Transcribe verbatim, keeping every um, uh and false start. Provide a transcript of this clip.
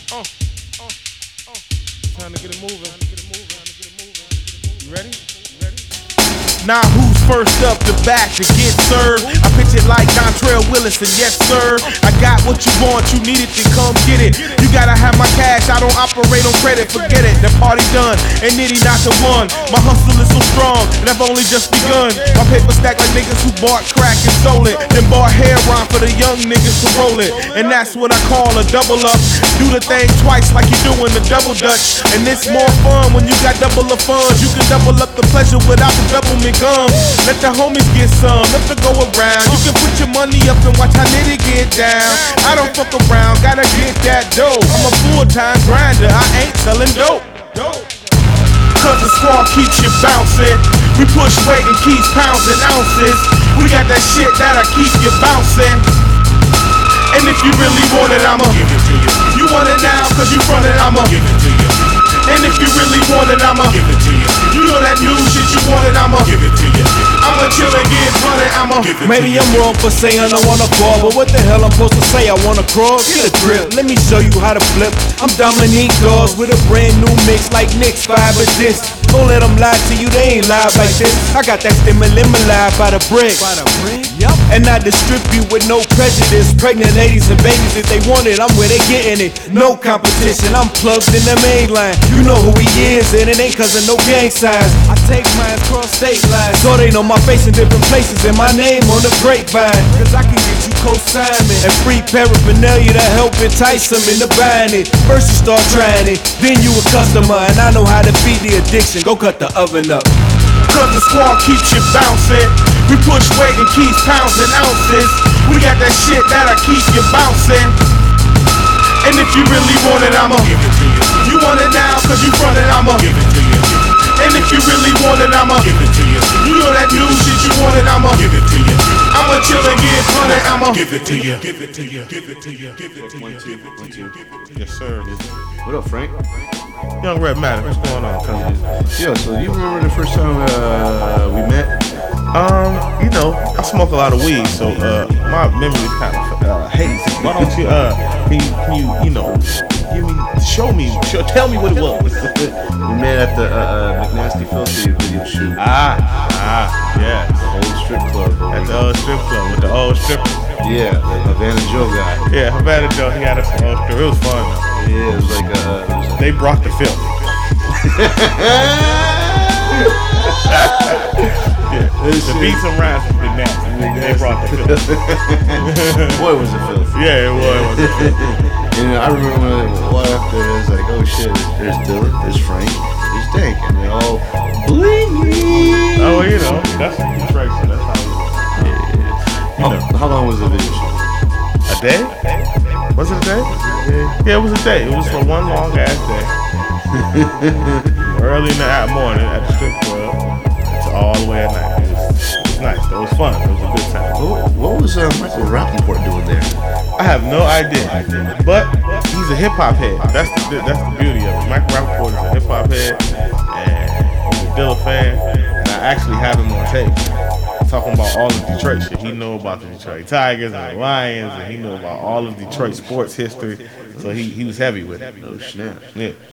Uh, uh, uh. Time to get it moving. You ready? You ready? Now who's first up the back to get served? I pitch it like Dontrell Willis and yes sir, I got what you want, you need it, then come get it. You gotta have my cash, I don't operate on credit, forget it, the party done, and Nitty not the one. My hustle is so strong, and I've only just begun. My paper stack like niggas who bought crack and sold it, then bought heroin for the young niggas to roll it. And that's what I call a double up. Do the thing twice like you doing the double dutch. And it's more fun when you got double the funds. You can double up the pleasure without the doublemint gum. Let the homies get some, let the go around. You can put your money up and watch how Nitty get down. I don't fuck around, gotta get that dough. I'm a full-time grinder, I ain't selling dope. Cause the squad keeps you bouncing. We push weight and keeps pounds and ounces. We got that shit that'll keep you bouncing. And if you really want it, I'ma give it to you. You want it now, cause you front it, I'ma give it to you. And if you really want it, I'ma give it to you. You know that new shit you want it, I'ma give it to you. I'ma chill and get money, I'ma give it Maybe to you. I'm wrong for saying I wanna crawl, but what the hell I'm supposed to say? I wanna crawl? Get a grip, let me show you how to flip. I'm Dominique Dawes with a brand new mix like Nick's five or this. Don't let them lie to you, they ain't live like this. I got that stimulant live by the brick. By the brick? Yep. And I distribute with no prejudice. Pregnant ladies and babies, if they want it, I'm where they getting it. No competition, I'm plugged in the main line. You know who he is, and it ain't cause of no gang signs. I take mine cross state lines, so they know my face in different places and my name on the grapevine. Cause I can get you co-signing and free paraphernalia to help entice them into buying it. First you start trying it, then you a customer, and I know how to feed the addiction. Go cut the oven up. Cause the squad keeps you bouncing. We push weight and keeps pounds and ounces. We got that shit that'll keep you bouncing. And if you really want it, I'ma give it to you. You want it now, cause you front it, I'ma give it to you. And if you really want it, I'ma give it to you. You know that new shit you want it, I'ma give it to you. I'ma chill and get money, I'ma give it to you. Give it to you, give it to you, give it to you, give it to you. Yes sir. What up, Frank? Young Red Matter, what's going on, cousin? Yo, so you remember the first time uh, we met? Um, you know, I smoke a lot of weed, so uh, my memory's kind of uh, hazy. Why don't you, uh, can you, can you, you know, give me, show me, show, tell me what it was. We met at the uh, uh, McNasty Filthy video shoot. Ah, ah, yeah. The old strip club. Bro. At the old strip club with the old stripper. Yeah, the Havana Joe guy. Yeah, Havana Joe, he had us some old strip. It was fun though. Yeah, it was like, uh, it was like they brought the film. Yeah, the beats and rhymes was the nasty. They brought the film. Boy, was it filthy. Yeah, it was. It was. And I remember when I walked up there, it was like, oh shit, there's Dylan, there's Frank, there's Dank, and they all blingy. Oh, well, you know, that's Detroit, so that's how we Yeah. You know. How, how long was the video shoot? A day? Was it a day? Yeah, it was a day. It was for one long ass day. Early in the morning at the strip club to all the way at night. It was, it was nice. It was fun. It was a good time. What, what was uh, Michael Rappaport doing there? I have no idea, but he's a hip hop head. That's the that's the beauty of it. Michael Rappaport is a hip hop head, and he's a Dilla fan. And I actually have him on tape talking about all of Detroit shit. He know about the Detroit Tigers and the Lions, and he know about all of Detroit sports history. So he he was heavy with it. Oh snap! Yeah.